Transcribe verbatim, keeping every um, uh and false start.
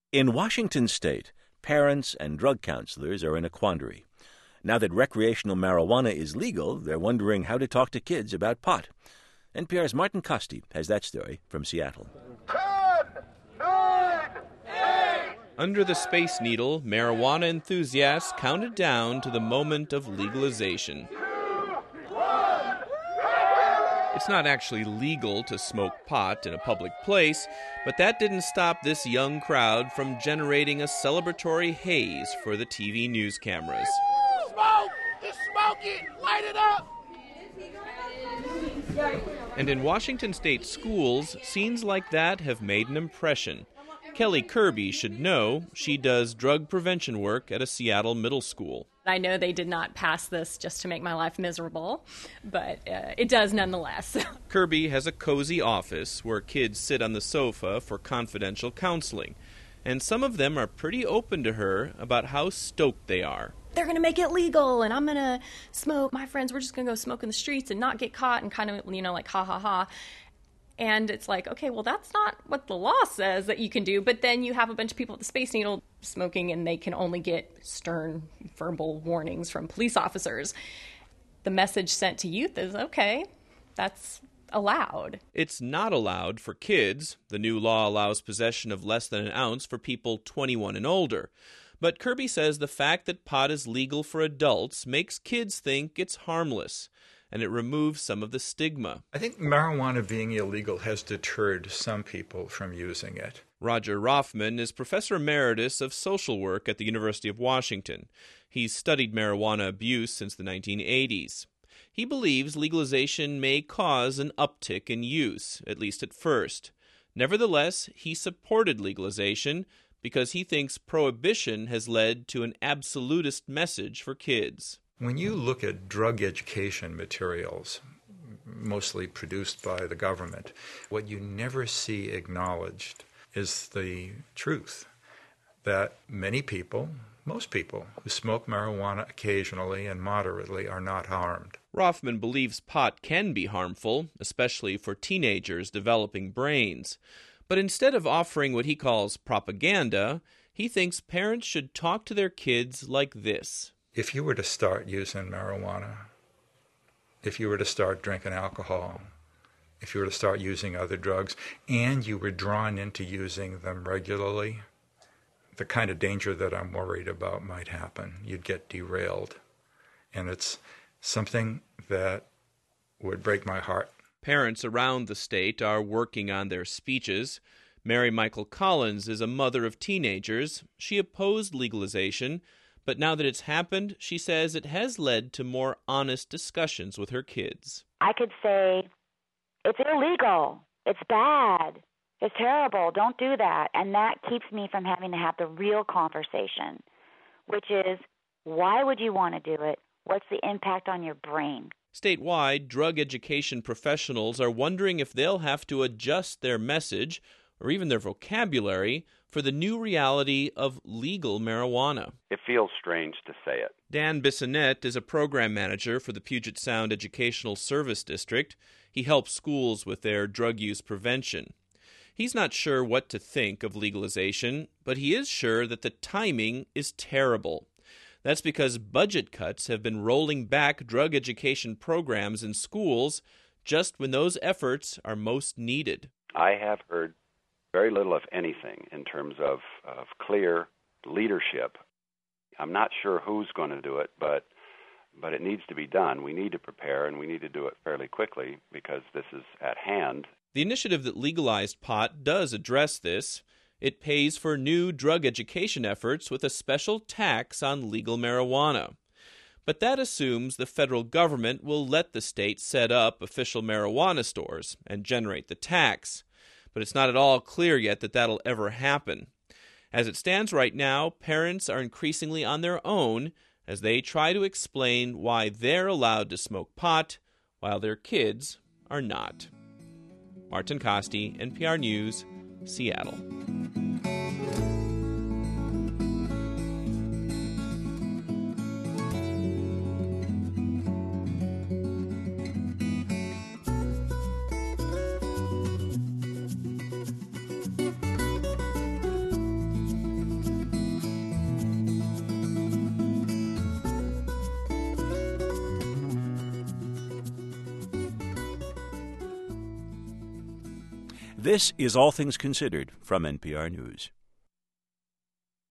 In Washington state, parents and drug counselors are in a quandary. Now that recreational marijuana is legal, they're wondering how to talk to kids about pot. N P R's Martin Costi has that story from Seattle. Ten, nine, eight. Under the Space Needle, marijuana enthusiasts counted down to the moment of legalization. It's not actually legal to smoke pot in a public place, but that didn't stop this young crowd from generating a celebratory haze for the T V news cameras. Smoke! Just smoke it! Light it up! And in Washington state schools, scenes like that have made an impression. Kelly Kirby should know. She does drug prevention work at a Seattle middle school. I know they did not pass this just to make my life miserable, but uh, it does nonetheless. Kirby has a cozy office where kids sit on the sofa for confidential counseling, and some of them are pretty open to her about how stoked they are. They're going to make it legal, and I'm going to smoke. My friends, we're just going to go smoke in the streets and not get caught and kind of, you know, like ha ha ha. And it's like, okay, well, that's not what the law says that you can do. But then you have a bunch of people at the Space Needle smoking, and they can only get stern verbal warnings from police officers. The message sent to youth is, okay, that's allowed. It's not allowed for kids. The new law allows possession of less than an ounce for people twenty-one and older. But Kirby says the fact that pot is legal for adults makes kids think it's harmless, and it removes some of the stigma. I think marijuana being illegal has deterred some people from using it. Roger Rothman is professor emeritus of social work at the University of Washington. He's studied marijuana abuse since the nineteen eighties. He believes legalization may cause an uptick in use, at least at first. Nevertheless, he supported legalization because he thinks prohibition has led to an absolutist message for kids. When you look at drug education materials, mostly produced by the government, what you never see acknowledged is the truth that many people, most people, who smoke marijuana occasionally and moderately are not harmed. Rothman believes pot can be harmful, especially for teenagers developing brains. But instead of offering what he calls propaganda, he thinks parents should talk to their kids like this. If you were to start using marijuana, if you were to start drinking alcohol, if you were to start using other drugs, and you were drawn into using them regularly, the kind of danger that I'm worried about might happen. You'd get derailed. And it's something that would break my heart. Parents around the state are working on their speeches. Mary Michael Collins is a mother of teenagers. She opposed legalization, but now that it's happened, she says it has led to more honest discussions with her kids. I could say, it's illegal, it's bad, it's terrible, don't do that. And that keeps me from having to have the real conversation, which is, why would you want to do it? What's the impact on your brain? Statewide, drug education professionals are wondering if they'll have to adjust their message, or even their vocabulary, for the new reality of legal marijuana. It feels strange to say it. Dan Bissonette is a program manager for the Puget Sound Educational Service District. He helps schools with their drug use prevention. He's not sure what to think of legalization, but he is sure that the timing is terrible. That's because budget cuts have been rolling back drug education programs in schools just when those efforts are most needed. I have heard very little, if anything, in terms of, of clear leadership. I'm not sure who's going to do it, but but it needs to be done. We need to prepare, and we need to do it fairly quickly because this is at hand. The initiative that legalized pot does address this. It pays for new drug education efforts with a special tax on legal marijuana. But that assumes the federal government will let the state set up official marijuana stores and generate the tax. But it's not at all clear yet that that'll ever happen. As it stands right now, parents are increasingly on their own as they try to explain why they're allowed to smoke pot while their kids are not. Martin Costi, N P R News, Seattle. This is All Things Considered from N P R News.